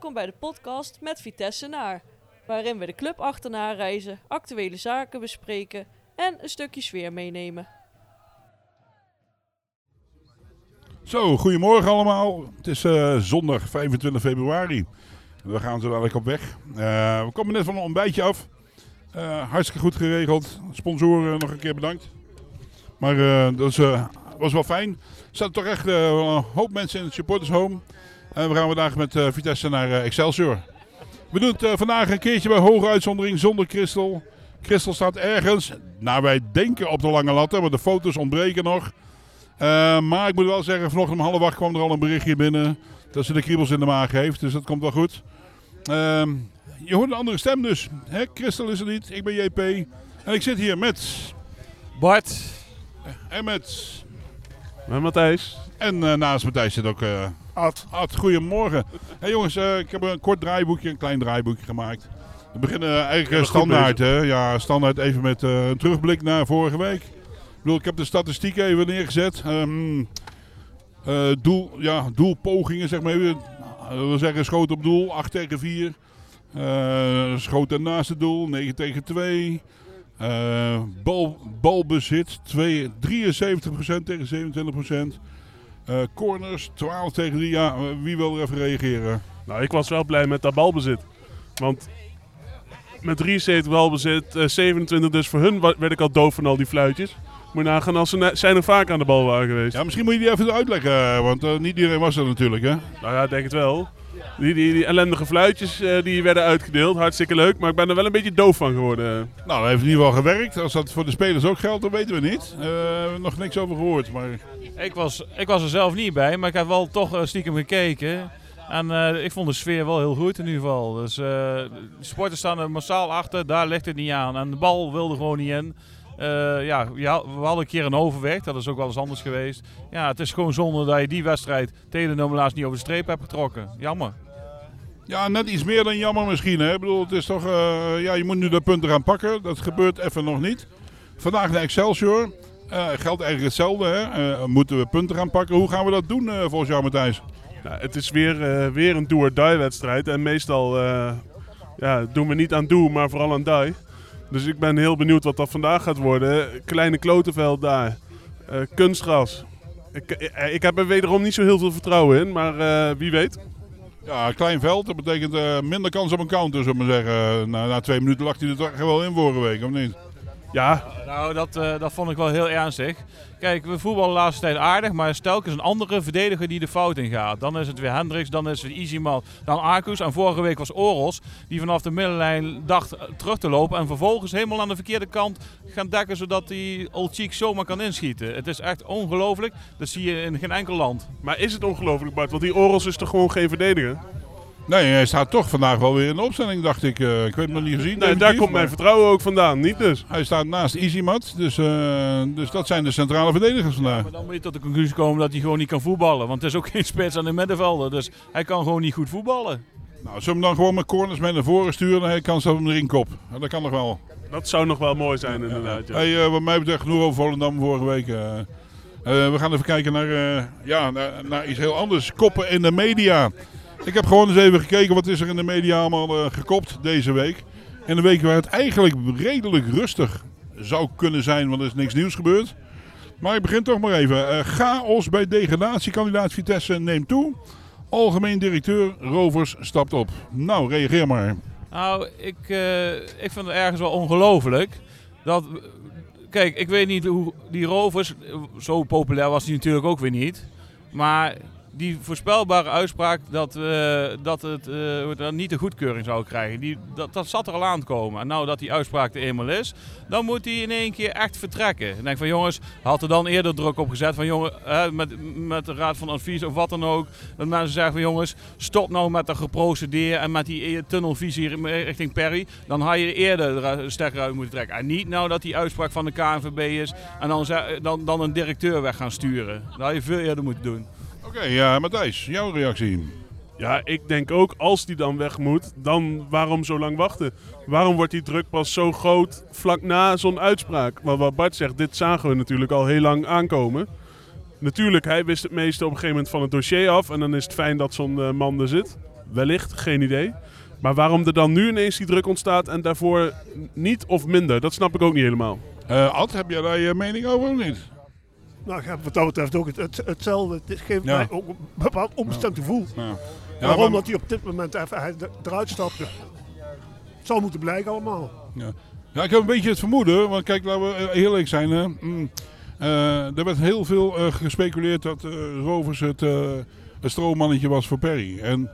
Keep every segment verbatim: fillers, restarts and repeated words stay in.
Welkom bij de podcast Met Vitesse Naar, waarin we de club achterna reizen, actuele zaken bespreken en een stukje sfeer meenemen. Zo, goedemorgen allemaal. Het is uh, zondag vijfentwintig februari. We gaan zo dadelijk op weg. Uh, we komen net van een ontbijtje af. Uh, hartstikke goed geregeld. Sponsoren nog een keer bedankt. Maar uh, dat is, uh, was wel fijn. Er zaten toch echt uh, een hoop mensen in het supporters home. En we gaan vandaag met uh, Vitesse naar uh, Excelsior. We doen het uh, vandaag een keertje bij hoge uitzondering zonder Christel. Christel staat ergens, nou wij denken op de lange latten, maar de foto's ontbreken nog. Uh, maar ik moet wel zeggen, vanochtend om half acht kwam er al een berichtje binnen dat ze de kriebels in de maag heeft. Dus dat komt wel goed. Uh, je hoort een andere stem dus. Hè? Christel is er niet, ik ben J P. En ik zit hier met... Bart. En met... Met Matthijs. En uh, naast Matthijs zit ook... Uh, Ad. Ad, goedemorgen. Hey jongens, uh, ik heb een kort draaiboekje, een klein draaiboekje gemaakt. We beginnen uh, eigenlijk uh, standaard. Hè? Ja, standaard even met uh, een terugblik naar vorige week. Ik bedoel, ik heb de statistieken even neergezet. Um, uh, doel, ja, doelpogingen, zeg maar even. Dat wil zeggen, schoot op doel, acht tegen vier. Uh, schoten naast het doel, negen tegen twee. Uh, bal, balbezit, twee, drieënzeventig procent tegen zevenentwintig procent. Uh, corners, twaalf tegen drie. Ja, uh, wie wil er even reageren? Nou, ik was wel blij met dat balbezit. Want met drieënzeventig balbezit, uh, zevenentwintig dus voor hun werd ik al doof van al die fluitjes. Moet je nagaan als ze na- zijn er vaak aan de bal waren geweest. Ja, misschien moet je die even uitleggen, want uh, niet iedereen was er natuurlijk, hè? Nou ja, ik denk het wel. Die, die, die ellendige fluitjes uh, die werden uitgedeeld, hartstikke leuk, maar ik ben er wel een beetje doof van geworden. Nou, dat heeft in ieder geval gewerkt. Als dat voor de spelers ook geldt, dan weten we niet. Uh, we hebben nog niks over gehoord, maar... Ik was, ik was er zelf niet bij, maar ik heb wel toch uh, stiekem gekeken. En uh, ik vond de sfeer wel heel goed in ieder geval. Dus uh, de supporters staan er massaal achter, daar ligt het niet aan. En de bal wilde gewoon niet in. Uh, ja, we hadden een keer een overweg, dat is ook wel eens anders geweest. Ja, het is gewoon zonde dat je die wedstrijd tegen de Nommelaars niet over de streep hebt getrokken. Jammer. Ja, net iets meer dan jammer misschien. Hè? Ik bedoel, het is toch, uh, ja, je moet nu de punten gaan pakken. Dat gebeurt even nog niet. Vandaag naar Excelsior. Uh, geldt eigenlijk hetzelfde. Hè? Uh, moeten we punten gaan pakken. Hoe gaan we dat doen uh, volgens jou, Matthijs? Ja, het is weer, uh, weer een do-or-die wedstrijd. En meestal uh, ja, doen we niet aan do, maar vooral aan die. Dus ik ben heel benieuwd wat dat vandaag gaat worden. Kleine klotenveld daar. Uh, kunstgras. Ik, ik, ik heb er wederom niet zo heel veel vertrouwen in, maar uh, wie weet. Ja, klein veld. Dat betekent uh, minder kans op een counter, zullen we maar zeggen. Na, na twee minuten lag hij er toch wel in vorige week, of niet? Ja. Nou, dat, uh, dat vond ik wel heel ernstig. Kijk, we voetballen de laatste tijd aardig, maar stel is een andere verdediger die de fout in gaat. Dan is het weer Hendricks, dan is het Easyman, dan Arcus. En vorige week was Oros, die vanaf de middenlijn dacht terug te lopen. En vervolgens helemaal aan de verkeerde kant gaan dekken, zodat die Olcic zomaar kan inschieten. Het is echt ongelooflijk. Dat zie je in geen enkel land. Maar is het ongelooflijk, Bart? Want die Oros is toch gewoon geen verdediger? Nee, hij staat toch vandaag wel weer in de opstelling, dacht ik. Uh, ik weet het nog niet gezien. Nee, daar komt mijn vertrouwen ook vandaan, niet dus. Hij staat naast Easymat, dus, uh, dus dat zijn de centrale verdedigers vandaag. Maar dan moet je tot de conclusie komen dat hij gewoon niet kan voetballen. Want het is ook geen spits aan de middenvelder, dus hij kan gewoon niet goed voetballen. Nou, zullen we hem dan gewoon met corners mee naar voren sturen en hij kan zelf hem erin kop. Ja, dat kan nog wel. Dat zou nog wel mooi zijn, inderdaad. Ja. Hey, uh, wat mij betreft genoeg over Volendam vorige week. Uh, uh, we gaan even kijken naar, uh, ja, naar, naar iets heel anders. Koppen in de media. Ik heb gewoon eens even gekeken wat is er in de media allemaal uh, gekopt deze week. En een week waar het eigenlijk redelijk rustig zou kunnen zijn, want er is niks nieuws gebeurd. Maar ik begin toch maar even. Uh, chaos bij degradatiekandidaat Vitesse neemt toe. Algemeen directeur Rovers stapt op. Nou, reageer maar. Nou, ik, uh, ik vind het ergens wel ongelooflijk. Dat, kijk, ik weet niet hoe die Rovers, zo populair was die natuurlijk ook weer niet. Maar die voorspelbare uitspraak dat, uh, dat het uh, niet de goedkeuring zou krijgen, die, dat, dat zat er al aan te komen. En nou dat die uitspraak er eenmaal is, dan moet hij in één keer echt vertrekken. Ik denk van jongens, had er dan eerder druk op gezet van jongen, uh, met, met de raad van advies of wat dan ook. Dat mensen zeggen van jongens, stop nou met dat geprocedeer en met die tunnelvisie richting Perry. Dan had je eerder er sterker uit moeten trekken. En niet nou dat die uitspraak van de K N V B is en dan, dan, dan een directeur weg gaan sturen. Dat had je veel eerder moeten doen. Oké, okay, ja, Matthijs, jouw reactie? Ja, ik denk ook, als die dan weg moet, dan waarom zo lang wachten? Waarom wordt die druk pas zo groot vlak na zo'n uitspraak? Want wat Bart zegt, dit zagen we natuurlijk al heel lang aankomen. Natuurlijk, hij wist het meeste op een gegeven moment van het dossier af. En dan is het fijn dat zo'n uh, man er zit. Wellicht, geen idee. Maar waarom er dan nu ineens die druk ontstaat en daarvoor niet of minder, dat snap ik ook niet helemaal. Uh, Ad, heb jij daar je mening over of niet? Nou, ik heb wat dat betreft ook het, het, hetzelfde. Het geeft Ja. mij ook een bepaald onbestemd gevoel. Ja. Ja, Waarom maar- dat hij op dit moment even hij eruit stapte. Het zal moeten blijken allemaal. Ja. ja, ik heb een beetje het vermoeden, want kijk, laten we uh, eerlijk zijn. Hè. Mm, uh, er werd heel veel uh, gespeculeerd dat uh, Rovers het, uh, het stroommannetje was voor Perry. En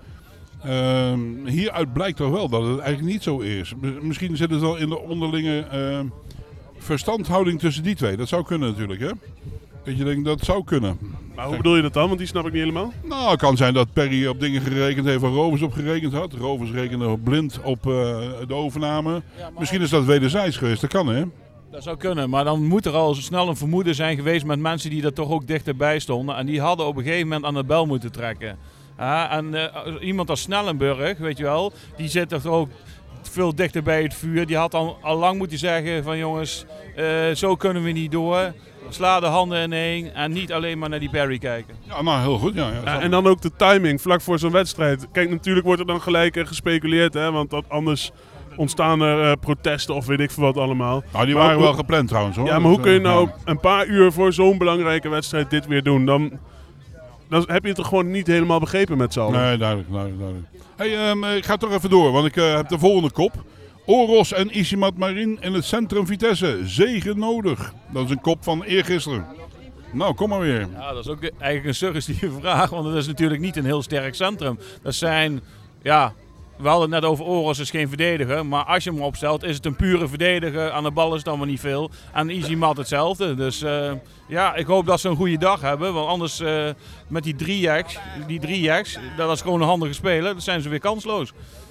uh, hieruit blijkt toch wel dat het eigenlijk niet zo is. Misschien zit het wel in de onderlinge uh, verstandhouding tussen die twee. Dat zou kunnen natuurlijk, hè. Dat je denkt, dat zou kunnen. Maar hoe bedoel je dat dan? Want die snap ik niet helemaal. Nou, het kan zijn dat Perry op dingen gerekend heeft waar Rovers op gerekend had. Rovers rekenen blind op uh, de overname. Misschien is dat wederzijds geweest, dat kan, hè? Dat zou kunnen, maar dan moet er al snel een vermoeden zijn geweest met mensen die er toch ook dichterbij stonden. En die hadden op een gegeven moment aan de bel moeten trekken. Ja, en uh, iemand als Snellenburg, weet je wel, die zit er ook veel dichter bij het vuur. Die had al, al lang moeten zeggen van jongens, uh, zo kunnen we niet door. Sla de handen ineen en niet alleen maar naar die Perry kijken. Ja, nou heel goed. Ja, ja, Ja, en dan ook de timing, vlak voor zo'n wedstrijd. Kijk, natuurlijk wordt er dan gelijk uh, gespeculeerd, hè, want dat, anders ontstaan er uh, protesten of weet ik veel wat allemaal. Nou, die Maar waren hoe- wel gepland trouwens, hoor. Ja, maar hoe kun je nou Ja. een paar uur voor zo'n belangrijke wedstrijd dit weer doen? Dan, dan heb je het toch gewoon niet helemaal begrepen met z'n allen. Nee, duidelijk, duidelijk, duidelijk. Hey, um, ik ga toch even door, want ik uh, heb de volgende kop. Oros en Isimat Marin in het centrum Vitesse. Zegen nodig. Dat is een kop van eergisteren. Nou, kom maar weer. Ja, dat is ook eigenlijk een suggestieve vraag, want het is natuurlijk niet een heel sterk centrum. Dat zijn, ja, we hadden het net over Oros is geen verdediger, maar als je hem opstelt is het een pure verdediger. Aan de bal is het dan wel niet veel. En Isimat hetzelfde. Dus uh, ja, ik hoop dat ze een goede dag hebben, want anders uh, met die drie jacks, die drie jacks, dat is gewoon een handige speler, dan zijn ze weer kansloos.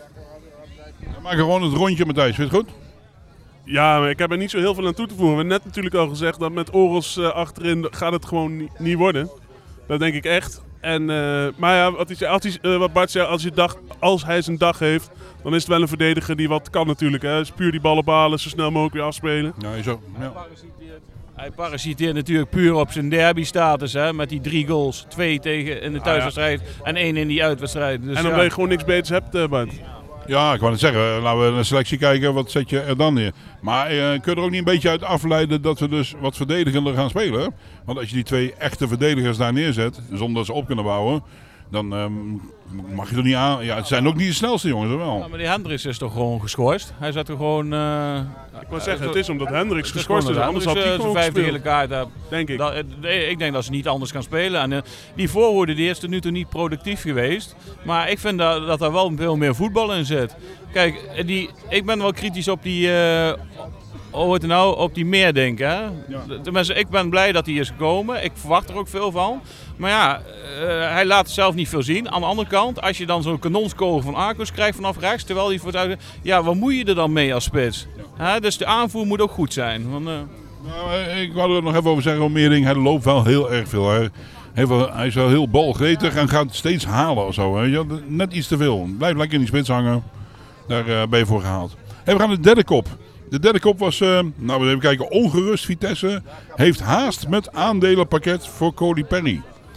We maken gewoon het rondje, Matthijs. Vind je het goed? Ja, maar ik heb er niet zo heel veel aan toe te voegen. We hebben net natuurlijk al gezegd dat met Oros uh, achterin gaat het gewoon niet, niet worden. Dat denk ik echt. En, uh, maar ja, wat, hij, als hij, uh, wat Bart zei, als hij, dag, als hij zijn dag heeft, dan is het wel een verdediger die wat kan natuurlijk. Hè. Dus puur die ballen behalen, zo snel mogelijk weer afspelen. Ja, zo. Ja. Hij parasiteert natuurlijk puur op zijn derby-status, hè, met die drie goals. Twee tegen in de thuiswedstrijd ah, ja. en één in die uitwedstrijd. Dus en dan ja. ben je gewoon niks beters hebt, uh, Bart. Ja, ik wou net zeggen, laten we naar de selectie kijken, wat zet je er dan neer? Maar uh, kun je er ook niet een beetje uit afleiden dat we dus wat verdedigender gaan spelen? Want als je die twee echte verdedigers daar neerzet, zonder dat ze op kunnen bouwen, dan um, mag je er niet aan. Ja, het zijn ook niet de snelste jongens, hè wel. Ja, maar die Hendricks is toch gewoon geschorst? Hij zat er gewoon... Uh, ik wou zeggen, het is omdat Hendricks het is geschorst is, anders had hij uh, gewoon vijfde gespeeld. gele kaart heeft. Denk ik. Dat, uh, ik denk dat ze niet anders kan spelen. En uh, die voorhoede die is tot nu toe niet productief geweest. Maar ik vind dat, dat er wel veel meer voetbal in zit. Kijk, die, ik ben wel kritisch op die... Uh, Oh, het nou op die Meerdink, hè? Ja. Tenminste, ik ben blij dat hij is gekomen. Ik verwacht er ook veel van. Maar ja, uh, hij laat zelf niet veel zien. Aan de andere kant, als je dan zo'n kanonskogel van Arcos krijgt vanaf rechts, terwijl hij voor het uit... Ja, wat moet je er dan mee als spits? Ja. Dus de aanvoer moet ook goed zijn. Want, uh... nou, ik wou er nog even over zeggen, Meerdink, hij loopt wel heel erg veel. Hè. Hij is wel heel balgretig en gaat steeds halen of zo. Hè. Net iets te veel. Blijf lekker in die spits hangen. Daar uh, ben je voor gehaald. Hey, we gaan naar de derde kop. De derde kop was, uh, nou we even kijken, ongerust Vitesse heeft haast met aandelenpakket voor Cody Perry.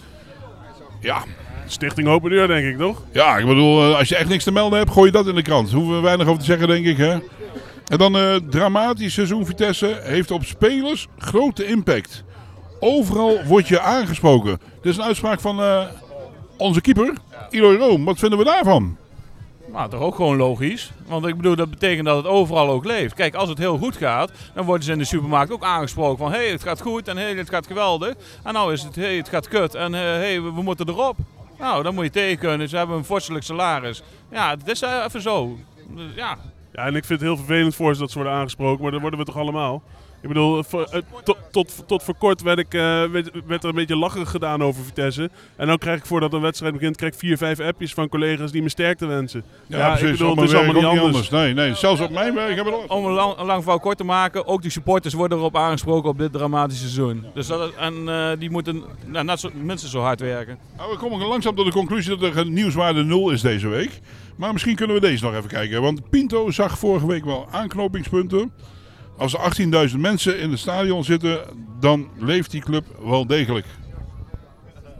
Ja. Stichting Open Deur, denk ik, toch? Ja, ik bedoel, uh, als je echt niks te melden hebt, gooi je dat in de krant. Hoeven we weinig over te zeggen, denk ik. Hè? En dan uh, dramatisch seizoen Vitesse heeft op spelers grote impact. Overal word je aangesproken. Dit is een uitspraak van uh, onze keeper, Eloy Room. Wat vinden we daarvan? Nou, toch ook gewoon logisch. Want ik bedoel, dat betekent dat het overal ook leeft. Kijk, als het heel goed gaat, dan worden ze in de supermarkt ook aangesproken van... hé, hey, het gaat goed en hé, hey, het gaat geweldig. En nou is het, hé, hey, het gaat kut en hé, uh, hey, we, we moeten erop. Nou, dan moet je tegen kunnen. Ze hebben een vorstelijk salaris. Ja, het is uh, even zo. Dus, ja. Ja, en ik vind het heel vervelend voor ze dat ze worden aangesproken, maar dat worden we toch allemaal. Ik bedoel, voor, uh, tot, tot, tot voor kort werd, ik, uh, werd, werd er een beetje lacherig gedaan over Vitesse. En dan krijg ik voordat een wedstrijd begint, krijg ik vier, vijf appjes van collega's die me sterkte wensen. Ja, ja precies. ik bedoel, het is allemaal niet anders. anders. Nee, nee, zelfs op mijn werk hebben we dat. Om een lang, een lang verhaal kort te maken, ook die supporters worden erop aangesproken op dit dramatische seizoen. Dus dat, en uh, die moeten nou, net zo, minstens zo hard werken. Nou, we komen langzaam tot de conclusie dat er nieuwswaarde nul is deze week. Maar misschien kunnen we deze nog even kijken. Want Pinto zag vorige week wel aanknopingspunten. Als er achttienduizend mensen in het stadion zitten, dan leeft die club wel degelijk.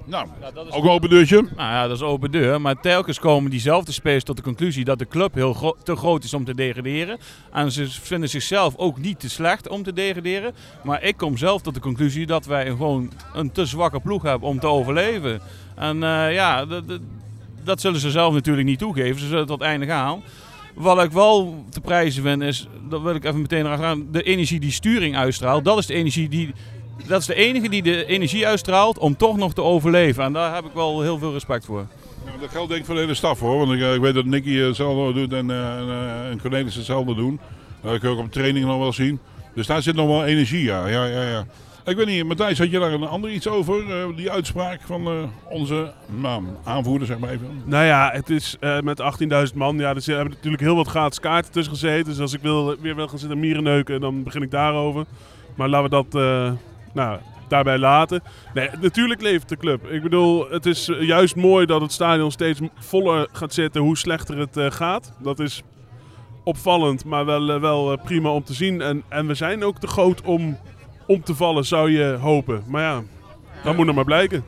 Nou, Ja, dat is- ook een open deurtje. Nou ja, dat is open deur. Maar telkens komen diezelfde spelers tot de conclusie dat de club heel gro- te groot is om te degraderen. En ze vinden zichzelf ook niet te slecht om te degraderen. Maar ik kom zelf tot de conclusie dat wij een, gewoon een te zwakke ploeg hebben om te overleven. En uh, ja, dat, dat, dat zullen ze zelf natuurlijk niet toegeven. Ze zullen tot het einde gaan. Wat ik wel te prijzen vind is, dat wil ik even meteen erachteraan, de energie die Sturing uitstraalt. Dat is de energie die... Dat is de enige die de energie uitstraalt om toch nog te overleven. En daar heb ik wel heel veel respect voor. Ja, dat geldt denk ik voor de hele staf hoor. Want ik, ik weet dat Nicky hetzelfde doet en, uh, en, uh, en Cornelis hetzelfde doen. Dat kun je ook op training nog wel zien. Dus daar zit nog wel energie, ja. ja, ja, ja. Ik weet niet, Matthijs, had je daar een ander iets over? Uh, die uitspraak van uh, onze nou, aanvoerder, zeg maar even. Nou ja, het is uh, met achttienduizend man. Ja, er hebben natuurlijk heel wat gratis kaarten tussen gezeten. Dus als ik wil, weer wil gaan zitten mierenneuken, dan begin ik daarover. Maar laten we dat... Uh, Nou, daarbij laten. Nee, natuurlijk leeft de club. Ik bedoel, het is juist mooi dat het stadion steeds voller gaat zitten hoe slechter het uh, gaat. Dat is opvallend, maar wel, uh, wel uh, prima om te zien. En, en we zijn ook te groot om, om te vallen, zou je hopen. Maar ja, dat moet nog maar blijken.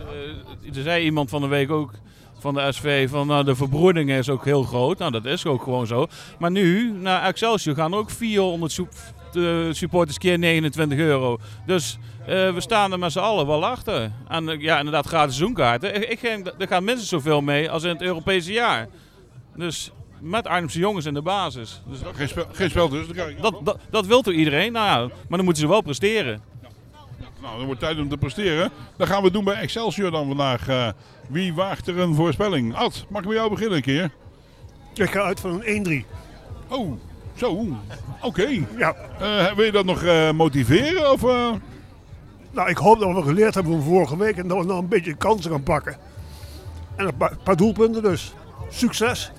Uh, er zei iemand van de week ook van de S V van nou, de verbroeding is ook heel groot. Nou, dat is ook gewoon zo. Maar nu, naar Excelsior gaan ook vierhonderd soep... de supporters keer negenentwintig euro. Dus uh, we staan er met z'n allen wel achter. En uh, ja, inderdaad gratis seizoenkaarten. Ik, ik denk, er gaan minstens zoveel mee als in het Europese jaar. Dus met Arnhemse jongens in de basis. Dus dat, geen, spel, geen spel dus. Dat, dat, dat wil toch iedereen? Nou ja, maar dan moeten ze wel presteren. Nou, dan wordt tijd om te presteren. Dat gaan we doen bij Excelsior dan vandaag. Uh, wie waagt er een voorspelling? Ad, mag ik bij jou beginnen een keer? Ik ga uit van een één drie. Oh. Zo, oké. Okay. Ja. Uh, wil je dat nog uh, motiveren? Of, uh... Nou, ik hoop dat we geleerd hebben van vorige week en dat we nog een beetje kansen gaan pakken. En een paar, paar doelpunten dus. Succes!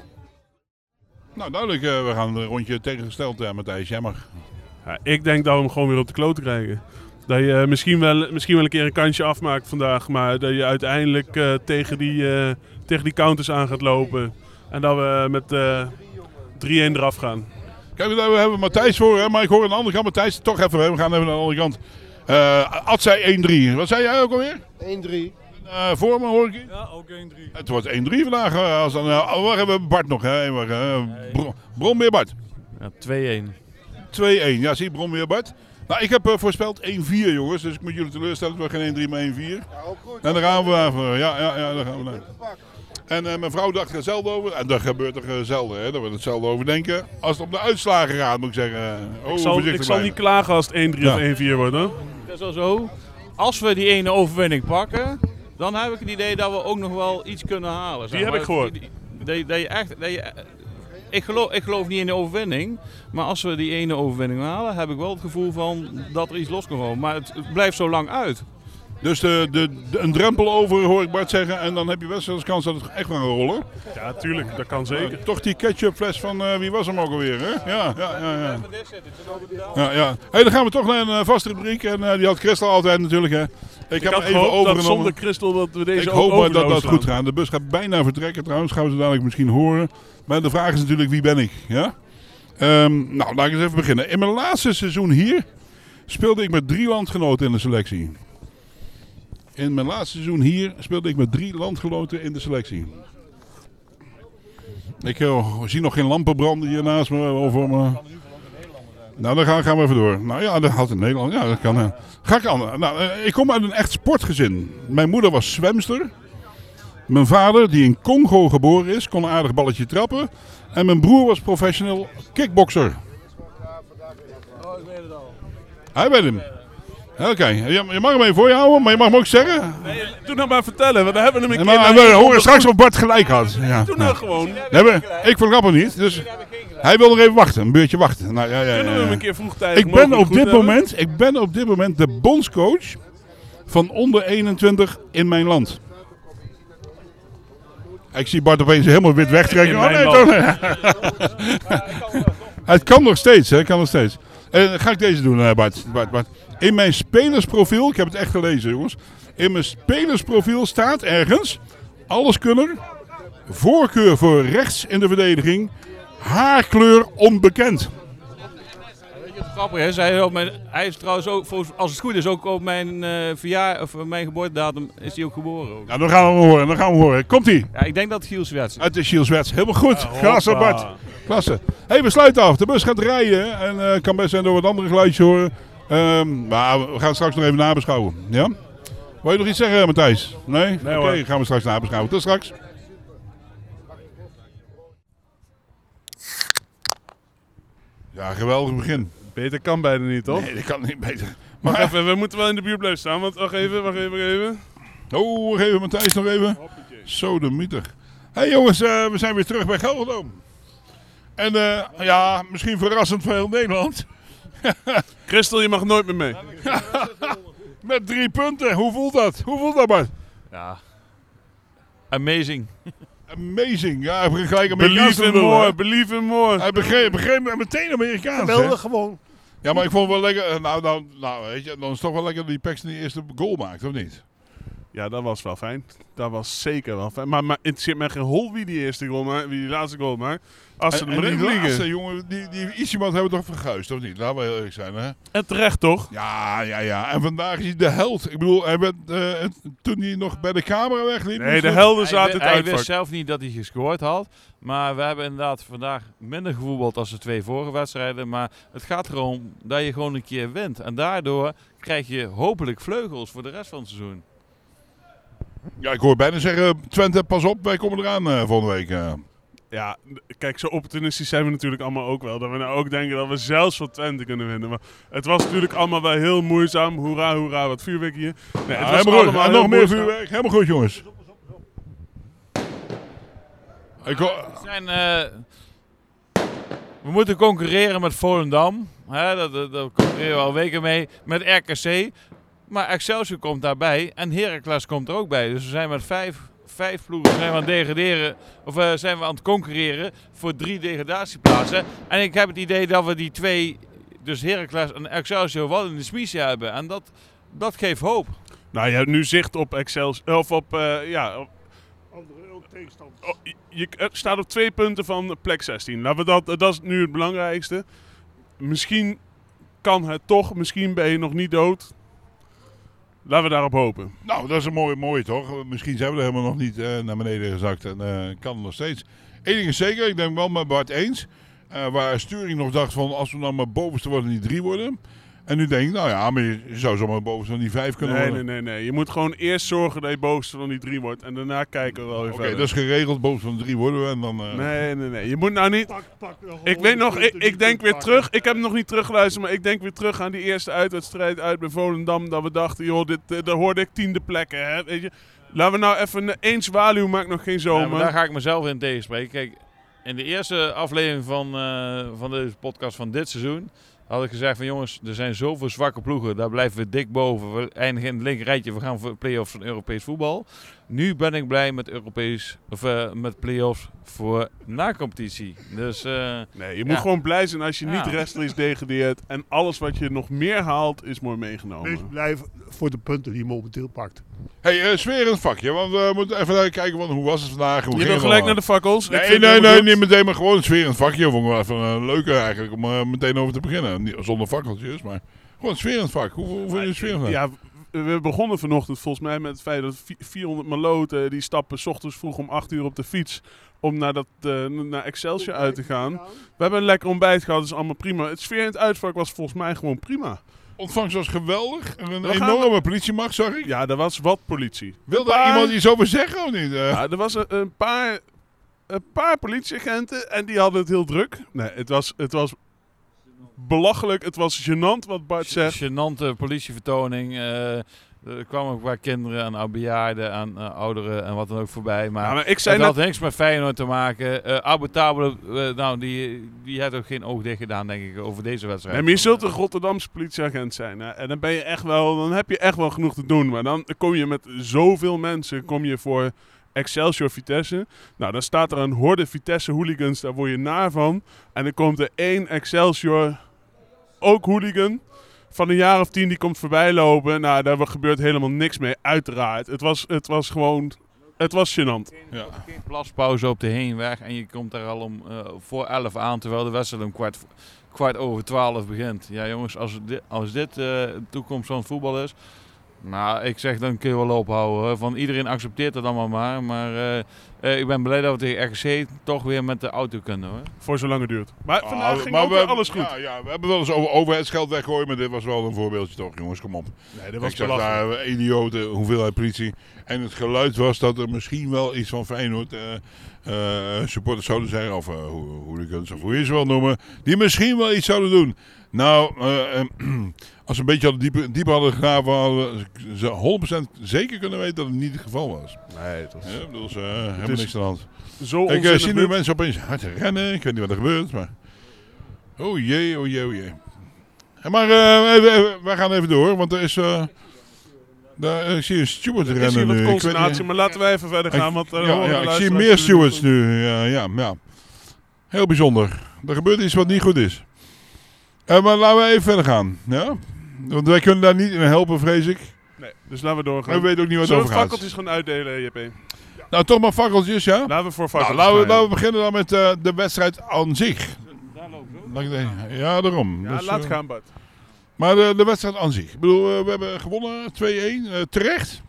Nou, duidelijk. Uh, we gaan een rondje tegengesteld, uh, Matthijs. Jij mag. Ja, ik denk dat we hem gewoon weer op de kloot krijgen. Dat je uh, misschien, wel, misschien wel een keer een kansje afmaakt vandaag, maar dat je uiteindelijk uh, tegen, die, uh, tegen die counters aan gaat lopen. En dat we met uh, drie-een eraf gaan. Kijk, daar hebben we Matthijs voor, hè? Maar ik hoor aan de andere kant Matthijs toch even. Hè? We gaan even naar de andere kant. Uh, Ad zei één drie. Wat zei jij ook alweer? één drie. Uh, voor me hoor ik je? Ja, ook één drie. Het wordt één drie vandaag. Uh, als dan, uh, oh, wacht even, Bart nog. Hè? Uh, Bron, Bronbeer Bart. Ja, twee-een. twee-een. Ja, zie Bronbeer Bart. Nou, ik heb uh, voorspeld één vier, jongens. Dus ik moet jullie teleurstellen. Het wordt geen één drie, maar één vier. Ja, ook goed. En daar gaan we even. Ja, ja, ja, daar gaan we naar. En uh, mijn vrouw dacht er zelden over. En dat gebeurt er uh, zelden, hè. Dat we het zelden over denken. Als het om de uitslagen gaat, moet ik zeggen. Oh, ik zal, ik zal niet klagen als het één drie ja. of één vier wordt, hè? Het is wel zo. Als we die ene overwinning pakken, dan heb ik het idee dat we ook nog wel iets kunnen halen. Die heb ik gehoord. Die, die, dat je echt, dat je, ik, geloof, ik geloof niet in de overwinning. Maar als we die ene overwinning halen, heb ik wel het gevoel van dat er iets los kan komen. Maar het, het blijft zo lang uit. Dus de, de, de, een drempel over, hoor ik Bart zeggen. En dan heb je best wel eens kans dat het echt gaat rollen. Ja, tuurlijk. Dat kan zeker. Uh, toch die ketchupfles van, uh, wie was hem ook alweer, hè? Ja, ja, ja. ja. ja, ja. Hey, dan gaan we toch naar een uh, vaste rubriek. En uh, die had Christel altijd natuurlijk, hè. Ik, Ik heb had hem even gehoopt dat overgenomen. zonder Christel dat we deze Ik ook hoop maar over dat dat slaan. goed gaat. De bus gaat bijna vertrekken trouwens. Gaan we ze dadelijk misschien horen. Maar de vraag is natuurlijk, wie ben ik? Ja? Um, nou, laat ik eens even beginnen. In mijn laatste seizoen hier speelde ik met drie landgenoten in de selectie. In mijn laatste seizoen hier speelde ik met drie landgenoten in de selectie. Ik uh, zie nog geen lampen branden hier naast me. Over me. Nou, dan gaan, gaan we even door. Nou ja, dat had in Nederland. Ja, dat kan. Uh. Ga ik aan. Nou, uh, ik kom uit een echt sportgezin. Mijn moeder was zwemster. Mijn vader, die in Congo geboren is, kon een aardig balletje trappen. En mijn broer was professioneel kickbokser. Oh, ik weet het al. Hij weet hem. Oké, okay. je, je mag hem even voor je houden, maar je mag hem ook zeggen. Nee, doe nou maar vertellen, want dan hebben we hem een nee, keer... Maar, we horen straks of Bart gelijk had. Ja, doe ja. nou gewoon. Nee, maar, ik vergrap hem niet, dus hij wil nog even wachten, een beurtje wachten. Nou, ja, ja, ja, ja. Kunnen we hem een keer vroegtijdig ik ben, op goed dit hebben? moment, ik ben op dit moment de bondscoach van onder eenentwintig in mijn land. Ik zie Bart opeens helemaal wit wegtrekken. In Oh, nee, mijn toch? Het kan nog steeds, hè? Kan nog steeds. Uh, ga ik deze doen, uh, Bart. Bart, Bart. In mijn spelersprofiel, ik heb het echt gelezen, jongens. In mijn spelersprofiel staat ergens alleskunner, voorkeur voor rechts in de verdediging, haarkleur onbekend. grappig is, hij, op mijn, hij is trouwens ook, volgens, als het goed is, ook op mijn uh, verjaar, of mijn geboortedatum is hij ook geboren. Ook. Ja, dan gaan we horen, dan gaan we horen. Komt-ie? Ja, ik denk dat het Giels Wets is. Het is Giels Wets. Helemaal goed. Ja, Klasse, hoppa. Bart. Klasse. Hey, we sluiten af. De bus gaat rijden en uh, kan best zijn door wat andere geluidjes horen. Um, maar we gaan straks nog even nabeschouwen. Ja? Wil je nog iets zeggen, Matthijs? Nee? Nee Oké, hoor. gaan we straks nabeschouwen. Tot straks. Ja, geweldig begin. Beter kan bijna niet, toch? Nee, dat kan niet beter. Wacht Maar even, we moeten wel in de buurt blijven staan. Want wacht even, wacht even, wacht even. Oh, wacht even, Matthijs nog even. Zo de mieter. Hé hey jongens, uh, we zijn weer terug bij Gelderdoom. En uh, ja, misschien verrassend voor heel Nederland. Christel, je mag nooit meer mee. Met drie punten. Hoe voelt dat? Hoe voelt dat, Bart? Ja. Amazing. Amazing. Ja, hij begint gelijk Amerikaans Believe te in doen, more, hè? believe in more. Hij begreep, begreep meteen Amerikaans. Hè? Geweldig gewoon. Ja, maar ik vond het wel lekker. Nou, nou, nou, weet je, dan is het toch wel lekker dat die Paxton die eerste goal maakt, of niet? Ja, dat was wel fijn. Dat was zeker wel fijn. Maar, maar het interesseert mij geen hol wie die eerste goal maakt, wie die laatste goal maakt. Als ze En, er en maar in die vliegen. laatste, jongen, die, die Ichimat hebben we toch verguisd, of niet? Laten we heel eerlijk zijn, hè? En terecht toch? Ja, ja, ja. En vandaag is hij de held. Ik bedoel, hij werd, uh, toen hij nog bij de camera wegliep. Nee, moest de het- helden Hij, zaten wi- het hij wist uitvak. zelf niet dat hij gescoord had. Maar we hebben inderdaad vandaag minder gevoetbald als de twee vorige wedstrijden. Maar het gaat erom dat je gewoon een keer wint. En daardoor krijg je hopelijk vleugels voor de rest van het seizoen. Ja, ik hoor bijna zeggen, Twente, pas op, wij komen eraan uh, volgende week. Uh. Ja, kijk, zo opportunistisch zijn we natuurlijk allemaal ook wel. Dat we nou ook denken dat we zelfs van Twente kunnen winnen. Maar het was natuurlijk allemaal wel heel moeizaam. Hoera, hoera, wat vuurwerk hier. Nee, Ja, het was helemaal goed. allemaal En heel nog meer moeizaam. vuurwerk. Helemaal goed, jongens. Ik ho- We, zijn, eh, we moeten concurreren met Volendam. Hè, dat, dat, dat concurreren we al weken mee. Met R K C. Maar Excelsior komt daarbij. En Heracles komt er ook bij. Dus we zijn met vijf, vijf ploegen zijn we aan het degraderen. Of uh, zijn we aan het concurreren voor drie degradatieplaatsen. En ik heb het idee dat we die twee, dus Heracles en Excelsior, wel in de smiezen hebben. En dat, dat geeft hoop. Nou, je hebt nu zicht op Excelsior. Of op, uh, ja, op, Andere ook tegenstanders. oh, je, je het staat op twee punten van plek zestien. Laten we dat, dat is nu het belangrijkste. Misschien kan het toch, misschien ben je nog niet dood. Laten we daarop hopen. Nou, dat is een mooie, mooie toch? Misschien zijn we er helemaal nog niet uh, naar beneden gezakt. En uh, kan het nog steeds. Eén ding is zeker, ik denk wel met Bart eens. Uh, waar Sturing nog dacht van, als we dan maar bovenste worden, niet drie worden. En nu denk ik, nou ja, maar je zou zomaar bovenste van die vijf kunnen Nee, worden. nee, nee, nee. Je moet gewoon eerst zorgen dat je bovenste van die drie wordt. En daarna kijken we wel weer Oké, verder. dat is geregeld, bovenste van de drie worden we. En dan, uh... Nee, nee, nee. Je moet nou niet... Pak, pak nog Ik weet nog, ik, punten die ik denk je weer kunt terug. pakken. Ik heb hem nog niet teruggeluisterd, maar ik denk weer terug aan die eerste uitwedstrijd uit bij Volendam. Dat we dachten, joh, dit, uh, daar hoorde ik tiende plekken. Hè? Weet je? Laten we nou even, één zwaluw maakt nog geen Ja, zomer. maar daar ga ik mezelf in tegenspreken. Kijk, in de eerste aflevering van, uh, van deze podcast van dit seizoen had ik gezegd van jongens, er zijn zoveel zwakke ploegen. Daar blijven we dik boven. We eindigen in het linker rijtje. We gaan voor play-offs van Europees voetbal. Nu ben ik blij met, Europees, of, uh, met play-offs voor na-competitie. Dus, uh, Nee, je moet Ja. gewoon blij zijn als je Ja. niet rechtstreeks degradeert. En alles wat je nog meer haalt, is mooi meegenomen. Wees blij voor de punten die je momenteel pakt. hey, uh, sfeer in het vakje. Want we moeten even kijken, van, hoe was het vandaag? Hoe Je ging wil het gelijk allemaal? naar de fakkels? Ik Nee, vind het nee, helemaal nee, goed. niet meteen, maar gewoon een sfeer in het vakje. Vond ik wel even een leuke eigenlijk om uh, meteen over te beginnen. Niet, zonder fakkeltjes, maar gewoon sfeer in het vak. Hoe, hoe vind je de sfeer van? Ja, we begonnen vanochtend volgens mij met het feit dat vi- vierhonderd maloten die stappen 's ochtends vroeg om acht uur op de fiets om naar, dat, uh, naar Excelsior uit te gaan. We hebben een lekker ontbijt gehad, dat is allemaal prima. Het sfeer in het uitvak was volgens mij gewoon prima. Ontvangst was geweldig. Een We gaan- enorme politiemacht, zag ik. Ja, er was wat politie. Wil Een daar paar- iemand iets over zeggen of niet? Uh, Ja, er was een, een, paar, een paar politieagenten en die hadden het heel druk. Nee, het was, het was belachelijk. Het was gênant wat Bart zegt. gênante politievertoning. Uh, er kwamen ook een paar kinderen en oud bejaarden en uh, ouderen en wat dan ook voorbij. Maar, Ja, maar ik zei het net, had niks met Feyenoord te maken. Uh, Abu Tabele, uh, nou, die, die had ook geen oog dicht gedaan, denk ik, over deze wedstrijd. nee, maar je zult een Rotterdamse politieagent zijn. Hè? En dan ben je echt wel, dan heb je echt wel genoeg te doen. Maar dan kom je met zoveel mensen, kom je voor Excelsior Vitesse. Nou, dan staat er een horde Vitesse hooligans, daar word je naar van. En dan komt er één Excelsior, ook hooligan, van een jaar of tien, die komt voorbij lopen. Nou, daar gebeurt helemaal niks mee, uiteraard. Het was, het was gewoon, het was gênant. ja. Geen plaspauze op de heenweg en je komt daar al om uh, voor elf aan, terwijl de wedstrijd om kwart, kwart over twaalf begint. Ja jongens, als dit, als dit uh, de toekomst van voetbal is, nou ik zeg dan kun je wel ophouden. Hoor. Van iedereen accepteert het allemaal maar, maar uh, uh, ik ben blij dat we tegen R K C toch weer met de auto kunnen hoor. Voor zolang het duurt. Maar Ah, vandaag ging maar ook we weer hebben- alles goed. Ja, ja, we hebben wel eens over overheidsgeld weggooien, maar dit was wel een voorbeeldje toch, jongens, kom op. Nee, dat was Ik zag belachelijk. daar een idiote hoeveelheid politie. En het geluid was dat er misschien wel iets van Feyenoord uh, uh, supporters zouden zijn, of uh, hooligans, of hoe je ze wel noemen, die misschien wel iets zouden doen. Nou, uh, uh, als we een beetje hadden diep, diep hadden gegraven, hadden we ze honderd procent zeker kunnen weten dat het niet het geval was. Nee, het was Ja, ik bedoel, uh, helemaal is niks aan de hand. zo Ik uh, onzinnig zie nu nut. mensen opeens hard rennen. Ik weet niet wat er gebeurt, maar... Oh jee, oh jee, oh jee. Maar uh, even, even, wij gaan even door, want er is... Uh, daar, ik zie een steward Er rennen is hier nu. wat Ik weet consternatie, niet- maar laten wij even verder gaan. Want, uh, ja, horen ja, de ik zie luisteraars meer natuurlijk stewards nu. Ja, ja, ja. Heel bijzonder. Er gebeurt iets wat niet goed is. Uh, maar laten we even verder gaan. Ja? Want wij kunnen daar niet in helpen, vrees ik. Nee, dus laten we doorgaan. En we weten ook niet wat het Zullen we over gaat. fakkeltjes gaan uitdelen, J P? Nou, toch maar fakkeltjes, ja? Laten we voor Nou, fakkeltjes laten, we, gaan, ja. laten we beginnen dan met uh, de wedstrijd aan zich. Laat ik denken. Ja, daarom. Ja, Dus, laat uh, gaan, Bart. Maar de, de wedstrijd aan zich. Ik bedoel, uh, we hebben gewonnen twee-een. Uh, terecht.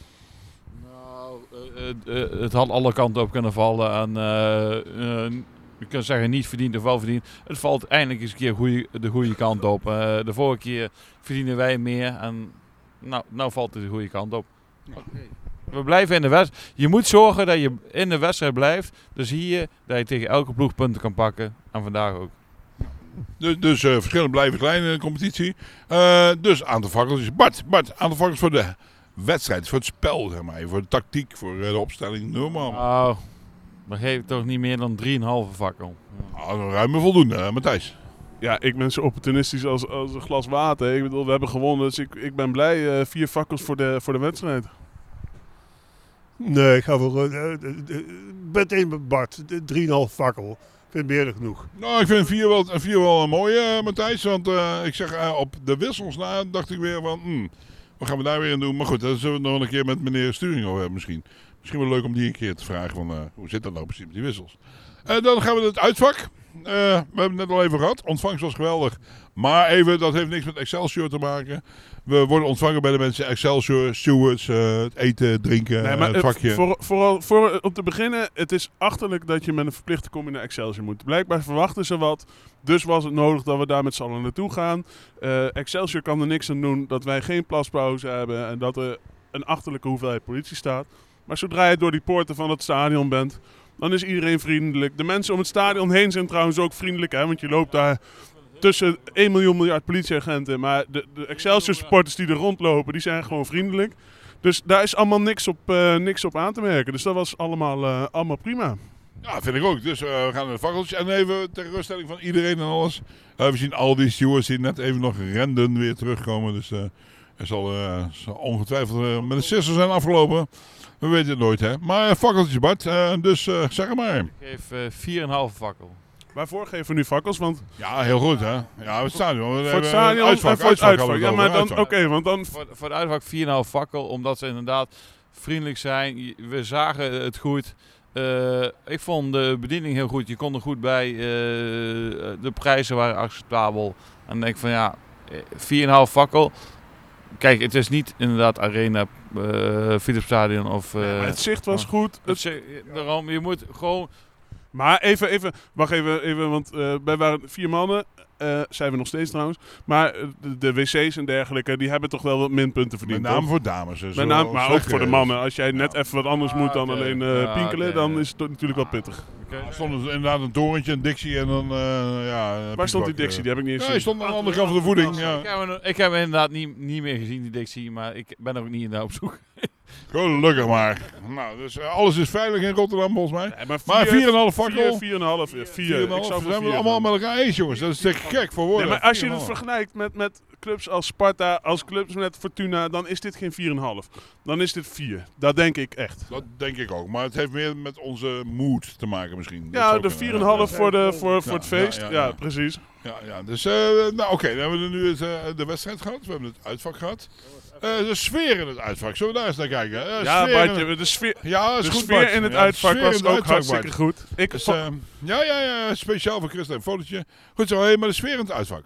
Nou, uh, uh, het had alle kanten op kunnen vallen. En uh, uh, je kunt zeggen niet verdiend of wel verdiend. Het valt eindelijk eens een keer goeie, de goede kant op. Uh, de vorige keer verdienen wij meer. En nou, nou valt het de goede kant op. Okay. We blijven in de wedstrijd. Je moet zorgen dat je in de wedstrijd blijft. Dan zie je dat je tegen elke ploeg punten kan pakken. En vandaag ook. Dus, dus uh, verschillen blijven klein in de competitie. Uh, dus aantal fakkeltjes. Bart, Bart, aantal fakkels voor de wedstrijd. Voor het spel, zeg maar. Voor de tactiek, voor uh, de opstelling. Normaal. Nou, dan geef ik toch niet meer dan drieënhalve fakkel. Ah, ruim maar voldoende, uh, Matthijs. Ja, ik ben zo opportunistisch als, als een glas water. Ik bedoel, we hebben gewonnen, dus ik, ik ben blij. Uh, vier fakkels voor de, voor de wedstrijd. Nee, ik ga voor... Uh, uh, uh, meteen met Bart. drie komma vijf fakkel. Ik vind meer dan genoeg. Nou, ik vind vier wel, vier wel een mooie, uh, Matthijs. Want uh, ik zeg, uh, op de wissels na dacht ik weer van... Hmm, wat gaan we daar weer aan doen? Maar goed, daar zullen we het nog een keer met meneer Sturing over hebben misschien. Misschien wel leuk om die een keer te vragen van... Uh, hoe zit dat nou precies met die wissels? Uh, dan gaan we het uitvak. Uh, we hebben het net al even gehad. Ontvangst was geweldig. Maar even, dat heeft niks met Excelsior te maken. We worden ontvangen bij de mensen Excelsior, stewards, uh, het eten, drinken, Nee, uh, maar het uh, vakje. voor, vooral voor, om te beginnen, het is achterlijk dat je met een verplichte combi naar Excelsior moet. Blijkbaar verwachten ze wat, dus was het nodig dat we daar met z'n allen naartoe gaan. Uh, Excelsior kan er niks aan doen dat wij geen plaspauze hebben en dat er een achterlijke hoeveelheid politie staat. Maar zodra je door die poorten van het stadion bent, dan is iedereen vriendelijk. De mensen om het stadion heen zijn trouwens ook vriendelijk, hè, want je loopt daar tussen één miljoen miljard politieagenten. Maar de, de Excelsior supporters die er rondlopen, die zijn gewoon vriendelijk. Dus daar is allemaal niks op, uh, niks op aan te merken. Dus dat was allemaal, uh, allemaal prima. Ja, vind ik ook. Dus uh, we gaan naar de fakkeltjes. En even ter geruststelling van iedereen en alles. Uh, we zien al die stewards die net even nog renden weer terugkomen. Dus uh, er zal, uh, zal ongetwijfeld uh, met een sisser zijn afgelopen. We weten het nooit, hè. Maar uh, fakkeltjes, Bart. Uh, dus uh, zeg het maar. Ik geef uh, vier komma vijf fakkel. Waarvoor geven we nu fakkels? Want Ja, heel goed, hè. Ja, het stadion. We voor het hebben stadion uitvak, en voor het uitvak uitvak. hadden we Ja, het maar over, dan, oké, uitvak. want dan... Voor, voor de uitvak vier komma vijf fakkel, omdat ze inderdaad vriendelijk zijn. We zagen het goed. Uh, ik vond de bediening heel goed. Je kon er goed bij. Uh, de prijzen waren acceptabel. En ik denk van ja, vier komma vijf fakkel. Kijk, het is niet inderdaad Arena, uh, Philipsstadion of... Uh, Maar het zicht was oh. goed. het, daarom, je moet gewoon... Maar even, even, wacht even, even want uh, wij waren vier mannen. Uh, zijn we nog steeds trouwens. Maar uh, de, de wc's en dergelijke, die hebben toch wel wat minpunten verdiend. Met name toch? voor dames. Dus Met name, wel maar ook slecht, voor de uh, mannen. Als jij net ja. even wat anders moet dan Ah, oké. alleen uh, Ja, pinkelen, oké. dan is het natuurlijk wel pittig. Er stond dus inderdaad een torentje, een Dixie en dan... Uh, ja, Waar stond die piekbak, Dixie? Die heb ik niet eens Ja, hij gezien. stond aan de andere kant van de voeding. Ja. Ik, heb hem, ik heb hem inderdaad niet, niet meer gezien, die Dixie, maar ik ben er ook niet naar op zoek. Gelukkig maar. Nou, dus uh, alles is veilig in Rotterdam volgens mij. Nee, maar Maar vier komma vijf fakkel. vier komma vijf, vier. vier komma vijf. Ik zou voor Zijn we vier allemaal gaan. met elkaar eens, jongens. Dat is te gek voor woorden. Nee, maar als je vier het komma vijf. vergelijkt met, met clubs als Sparta, als clubs met Fortuna, dan is dit geen vier komma vijf. Dan is dit vier. Dat denk ik echt. Dat denk ik ook. Maar het heeft meer met onze mood te maken misschien. Dat Ja, zou de kunnen, vier komma vijf ja. voor, de, voor, voor Ja, het feest. ja, Ja, ja, ja. precies. Ja, ja. Dus, uh, nou oké. Okay. Dan hebben we nu het, uh, de wedstrijd gehad. We hebben het uitvak gehad. Uh, de sfeer in het uitvak, zullen we daar eens naar kijken? Uh, ja, sfeer Bartje, in... de sfeer, ja, is de goed, sfeer Bart. in het ja, uitvak was was ook uitvak, hartstikke Bart. goed. Ik Dus, vond- uh, ja, ja, ja, speciaal voor Christen, een fotootje. Goed zo, hey, maar de sfeer in het uitvak.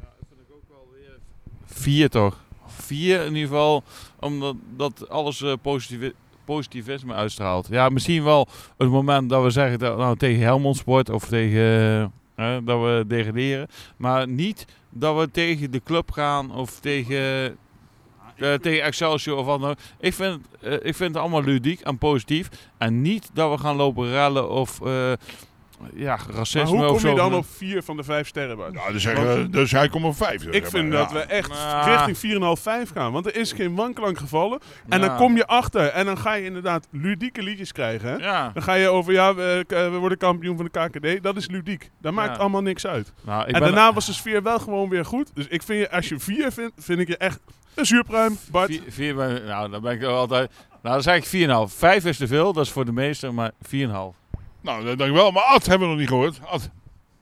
Vier toch? Vier in ieder geval, omdat dat alles uh, positief, positivisme uitstraalt. Ja, misschien wel het moment dat we zeggen dat, nou, tegen Helmond Sport of tegen uh, dat we degraderen, maar niet dat we tegen de club gaan of tegen, uh, tegen Excelsior of wat dan ook. Ik vind, uh, ik vind het allemaal ludiek en positief en niet dat we gaan lopen rellen of uh, ja, racisme maar hoe of kom je zo. dan op vier van de vijf sterren, Bart? Nou, dus, zeggen, dus hij komt op vijf. Ik vind ja. dat we echt Nou. richting vier komma vijf, vijf gaan. Want er is geen wanklank gevallen. En Ja. dan kom je achter. En dan ga je inderdaad ludieke liedjes krijgen. Hè? Ja. Dan ga je over, ja, we, we worden kampioen van de K K D. Dat is ludiek. Dat maakt Ja. allemaal niks uit. Nou, ik En ben- daarna was de sfeer wel gewoon weer goed. Dus ik vind je, als je vier vindt, vind ik je echt een zuurpruim, Bart. Vier, vier ben, nou, dan ben ik er altijd. Nou, dan zeg ik vier komma vijf. vijf is te veel, dat is voor de meesten, maar vier komma vijf. Nou, dat dank wel. Maar Ad hebben we nog niet gehoord. Ad.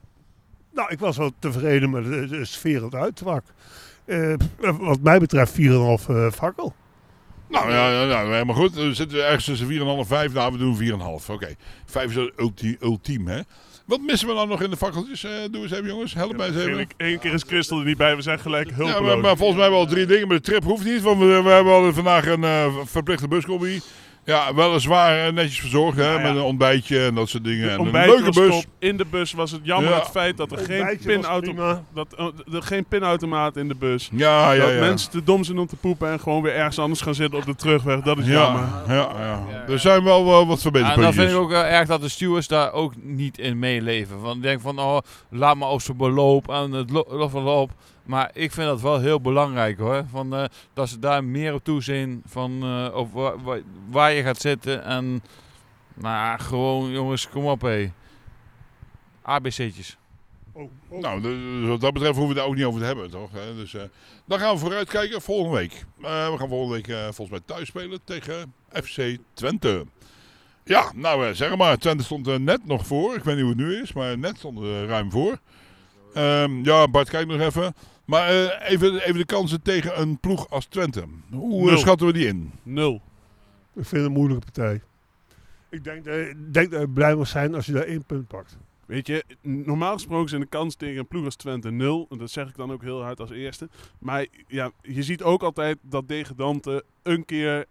Nou, ik was wel tevreden met de, de sfeer in het uitvak. Uh, wat mij betreft vier komma vijf uh, fakkel. Nou ja, ja, ja, helemaal goed. We zitten ergens tussen vier komma vijf en vijf. Nou, we doen vier komma vijf. Oké. Okay. vijf is ulti- ultiem, hè. Wat missen we dan nog in de fakkeltjes? Uh, doe eens even, jongens. Help mij eens even. Eén keer is Christel er niet bij. We zijn gelijk Ja, hulpeloos. maar, maar volgens mij hebben we al drie dingen. Maar de trip hoeft niet. Want we, we hebben al vandaag een uh, verplichte buscombi. Ja, weliswaar uh, netjes verzorgd. Hè, ja, ja. met een ontbijtje en dat soort dingen. En een Ontbijtje leuke was bus. top. In de bus was het jammer Ja. het feit dat er geen, Ontbijtje was pinautomaat, dat, uh, er geen pinautomaat in de bus. Ja, ja, dat ja. mensen te dom zijn om te poepen en gewoon weer ergens anders gaan zitten op de terugweg. Dat is Ja, jammer. ja, ja, ja. Er zijn wel uh, wat En dan verbeterpuntjes. vind ik ook wel erg dat de stewards daar ook niet in meeleven. Van, ik denk van, oh, laat maar op zijn beloop en het lo- verloop. Maar ik vind dat wel heel belangrijk hoor. Van, uh, dat ze daar meer op toezien van uh, op wa- wa- waar je gaat zitten. En nou, gewoon jongens, kom op hé. A B C'tjes. Oh, oh. Nou, dus wat dat betreft hoeven we daar ook niet over te hebben, toch? Hè? Dus, uh, dan gaan we vooruitkijken volgende week. Uh, we gaan volgende week uh, volgens mij thuis spelen tegen F C Twente. Ja, nou uh, zeg maar, Twente stond er net nog voor. Ik weet niet hoe het nu is, maar net stond er ruim voor. Um, ja, Bart, kijk nog even. Maar uh, even, even de kansen tegen een ploeg als Twente. Hoe uh, Nul. schatten we die in? Nul. Ik vind het een moeilijke partij. Ik denk, dat- ik denk dat je blij mag zijn als je daar één punt pakt. Weet je, normaal gesproken zijn de kans tegen een ploeg als Twente nul. En dat zeg ik dan ook heel hard als eerste. Maar ja, je ziet ook altijd dat degradanten een keer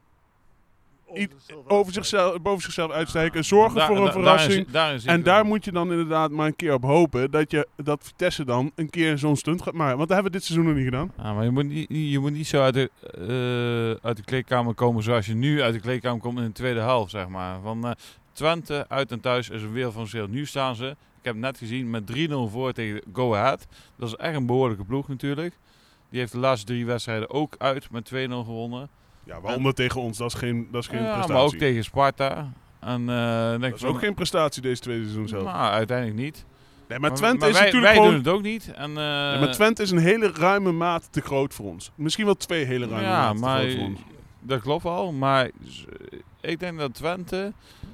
i- over zichzelf, boven zichzelf uitstijgen. Zorgen Daar- voor een da- verrassing. daarin zie- daarin zie En ik daar wel. moet je dan inderdaad maar een keer op hopen dat, je, dat Vitesse dan een keer zo'n stunt gaat maken. Want dat hebben we dit seizoen nog niet gedaan. Ja, maar je moet niet, je moet niet zo uit de, uh, uit de kleedkamer komen zoals je nu uit de kleedkamer komt in de tweede helft, zeg maar. Van uh, Twente uit en thuis is een wereld van verschil. Nu staan ze, ik heb het net gezien, met drie nul voor tegen Go Ahead. Dat is echt een behoorlijke ploeg natuurlijk. Die heeft de laatste drie wedstrijden ook uit met twee nul gewonnen. Ja, waaronder tegen ons, dat is geen, dat is geen Ja, prestatie. maar ook tegen Sparta. En, uh, denk Dat is van, ook geen prestatie deze tweede seizoen zelf. nou, uiteindelijk niet. Nee, maar Twente maar is wij, natuurlijk wij gewoon... doen het ook niet. En, uh, Ja, maar Twente is een hele ruime maat te groot voor ons. Misschien wel twee hele ruime ja, maten maar te groot voor ons. dat klopt wel. Maar z- ik denk dat Twente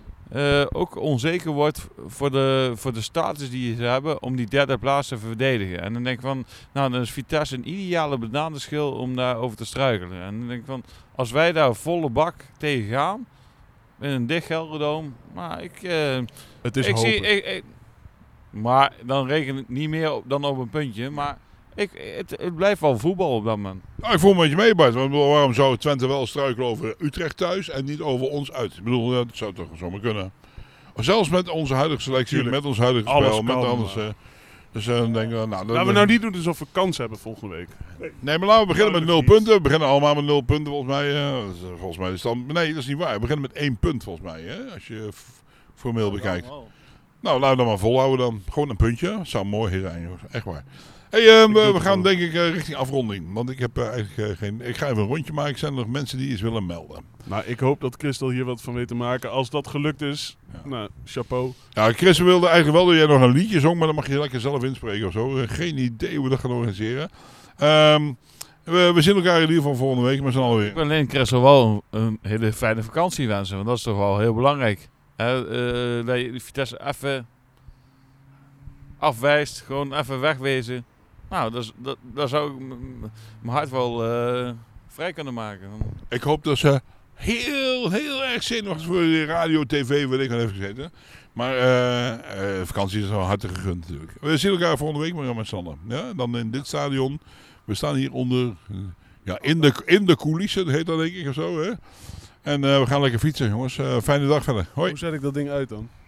uh, ook onzeker wordt voor de, voor de status die ze hebben om die derde plaats te verdedigen. En dan denk ik van, nou dan is Vitesse een ideale bananenschil om daarover te struikelen. En dan denk ik van, als wij daar volle bak tegen gaan, in een dicht Gelderdoom, maar ik... Uh, Het is ik hopen. zie, ik, ik- maar dan reken ik niet meer op, dan op een puntje. Maar ik, het, het blijft wel voetbal op dat moment. Nou, ik voel me een beetje mee, Bart. Want waarom zou Twente wel struikelen over Utrecht thuis en niet over ons uit? Ik bedoel, dat zou toch zomaar kunnen. Zelfs met onze huidige selectie, Tuurlijk. met ons huidige Alles spel, met kan, alles. maar- Uh, dus uh, dan denken we, nou... Laten dan- we nou niet doen alsof we kans hebben volgende week. Nee, maar laten we beginnen met Oh, nul dat is punten. We beginnen allemaal met nul punten volgens mij. Uh, dat is, uh, volgens mij is dan, nee, dat is niet waar. We beginnen met één punt volgens mij, hè, als je f- formeel bekijkt. Nou, laten we dan maar volhouden dan. Gewoon een puntje. Dat zou mooi zijn, jongens. Echt waar. Hey, uh, doe we, het we gaan gewoon. denk ik uh, richting afronding. Want ik heb uh, eigenlijk uh, geen... Ik ga even een rondje maken. Zijn er nog mensen die iets willen melden? Nou, ik hoop dat Christel hier wat van weet te maken. Als dat gelukt is, Ja. nou, chapeau. Ja, Chris wilde eigenlijk wel dat jij nog een liedje zong. Maar dan mag je lekker zelf inspreken of zo. Uh, geen idee hoe we dat gaan organiseren. Um, we, we zien elkaar in ieder geval volgende week. Maar we zijn alweer... Ik wil alleen Christel wel een, een hele fijne vakantie wensen. Want dat is toch wel heel belangrijk. Hè, uh, dat je de Vitesse even afwijst. Gewoon even wegwezen. Nou, dat, is- dat, daar zou ik m- m- mijn hart wel uh, vrij kunnen maken. Ik hoop dat ze heel, heel erg zenuwachtig voor de radio, tv, weet ik wat heeft gezeten. Maar uh, uh, vakantie is wel hartelijk gegund natuurlijk. We zien elkaar volgende week maar met Sander. Ja, dan in dit stadion. We staan hier onder, uh, ja, in de, in de coulissen, heet dat denk ik of zo. Hè? En uh, we gaan lekker fietsen jongens. Uh, fijne dag verder. Hoi. Hoe zet ik dat ding uit dan?